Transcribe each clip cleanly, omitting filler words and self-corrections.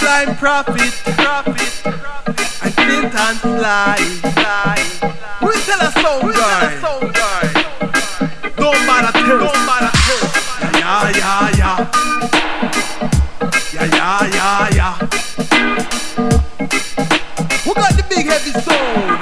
Sublime Prophet, and Clinton Sly. We tell a sound guy. Don't bother tell. Yeah. Who got the big heavy sound?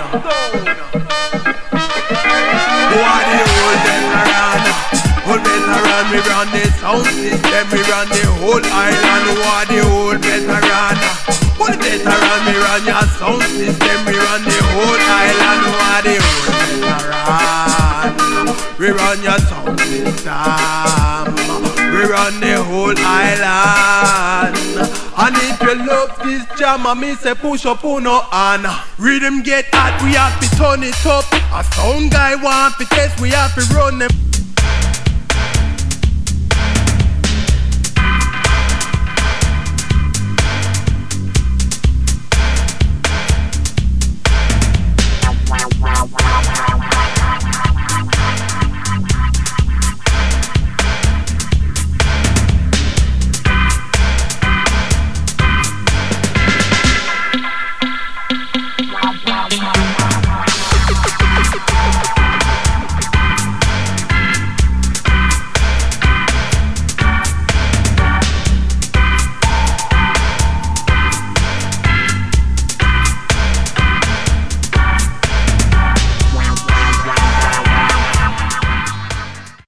Who are the old veteran? Old veteran, we run the sound system, we run the whole island. Who are the old veteran? Old veteran, we run your sound system, we run the whole island. Who are the old veteran? We run your sound system, we run the whole island. And if you love this jam, I me say push up on no hand. Rhythm get hot, we have to turn it up. A sound guy want to test, we have to run them.